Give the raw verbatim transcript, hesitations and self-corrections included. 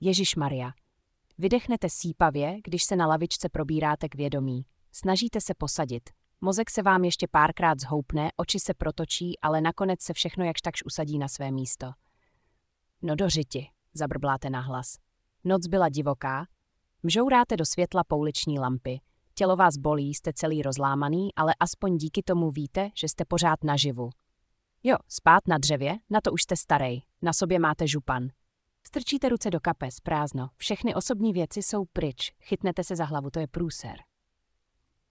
Ježišmarja. Vydechnete sípavě, když se na lavičce probíráte k vědomí. Snažíte se posadit. Mozek se vám ještě párkrát zhoupne, oči se protočí, ale nakonec se všechno jakž takž usadí na své místo. No do řiti, zabrbláte nahlas. Noc byla divoká. Mžouráte do světla pouliční lampy. Tělo vás bolí, jste celý rozlámaný, ale aspoň díky tomu víte, že jste pořád naživu. Jo, spát na dřevě, na to už jste starej, na sobě máte župan. Strčíte ruce do kapes, prázdno, všechny osobní věci jsou pryč, chytnete se za hlavu, to je průser.